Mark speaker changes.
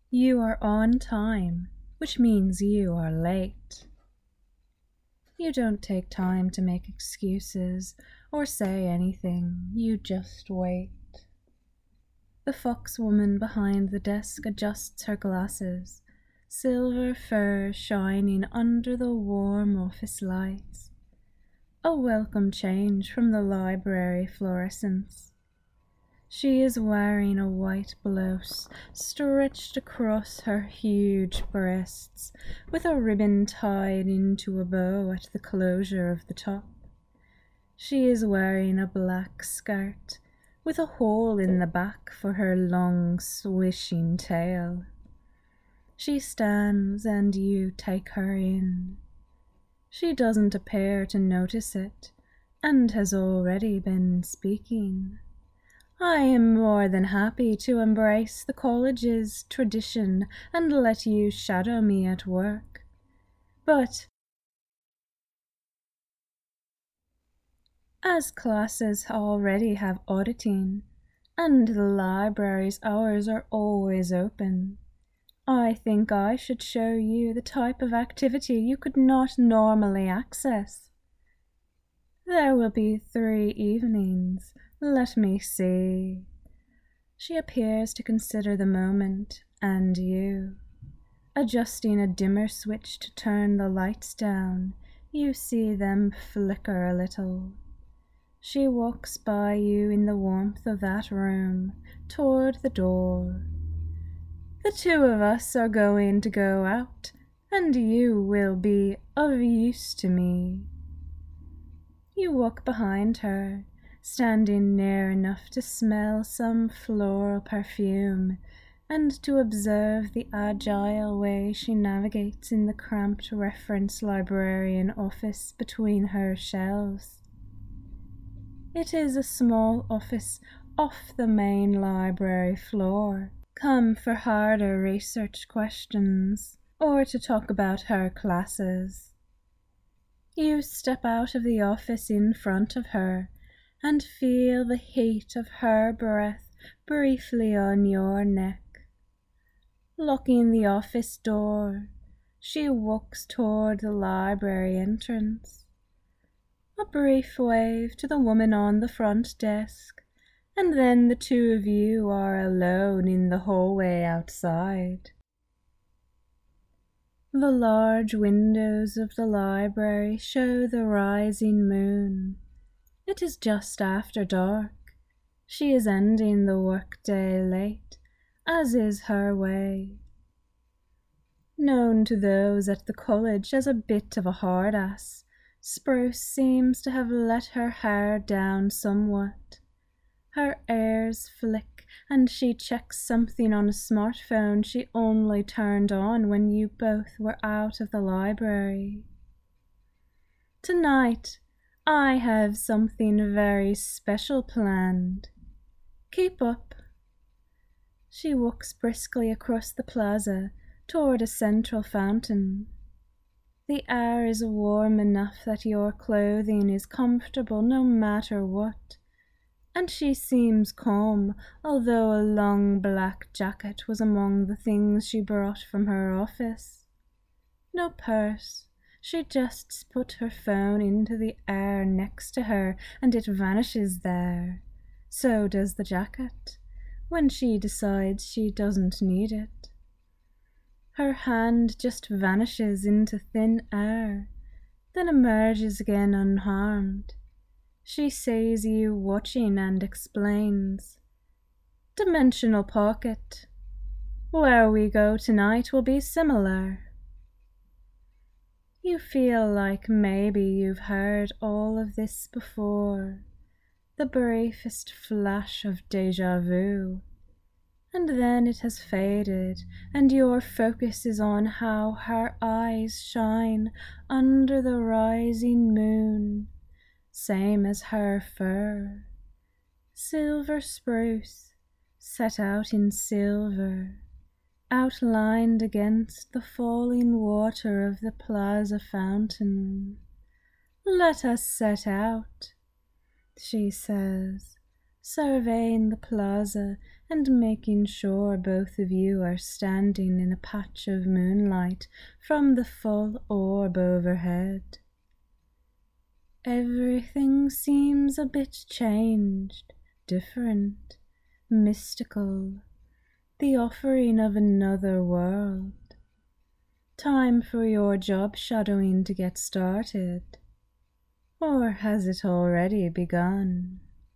Speaker 1: You are on time, which means you are late. You don't take time to make excuses or say anything, you just wait. The fox woman behind the desk adjusts her glasses, silver fur shining under the warm office lights. A welcome change from the library fluorescence. She is wearing a white blouse stretched across her huge breasts, with a ribbon tied into a bow at the closure of the top. She is wearing a black skirt, with a hole in the back for her long swishing tail. She stands and you take her in. She doesn't appear to notice it, and has already been speaking. I am more than happy to embrace the college's tradition and let you shadow me at work. But as classes already have auditing, and the library's hours are always open, I think I should show you the type of activity you could not normally access. There will be 3 evenings. Let me see. She appears to consider the moment and you. Adjusting a dimmer switch to turn the lights down, you see them flicker a little. She walks by you in the warmth of that room, toward the door. The 2 of us are going to go out, and you will be of use to me. You walk behind her, standing near enough to smell some floral perfume and to observe the agile way she navigates in the cramped reference librarian office between her shelves. It is a small office off the main library floor, come for harder research questions or to talk about her classes. You step out of the office in front of her and feel the heat of her breath briefly on your neck. Locking the office door, she walks toward the library entrance. A brief wave to the woman on the front desk, and then the 2 of you are alone in the hallway outside. The large windows of the library show the rising moon. It is just after dark. She is ending the workday late, as is her way. Known to those at the college as a bit of a hard ass, Spruce seems to have let her hair down somewhat. Her ears flick and she checks something on a smartphone she only turned on when you both were out of the library. Tonight, I have something very special planned. Keep up. She walks briskly across the plaza toward a central fountain. The air is warm enough that your clothing is comfortable no matter what, and she seems calm, although a long black jacket was among the things she brought from her office. No purse. She just put her phone into the air next to her and it vanishes there. So does the jacket, when she decides she doesn't need it. Her hand just vanishes into thin air, then emerges again unharmed. She sees you watching and explains. Dimensional pocket. Where we go tonight will be similar. You feel like maybe you've heard all of this before, the briefest flash of déjà vu, and then it has faded and your focus is on how her eyes shine under the rising moon, same as her fur. Silver spruce, set out in silver, outlined against the falling water of the plaza fountain. Let us set out, she says, surveying the plaza and making sure both of you are standing in a patch of moonlight from the full orb overhead. Everything seems a bit changed, different, mystical, the offering of another world. Time for your job shadowing to get started. Or has it already begun?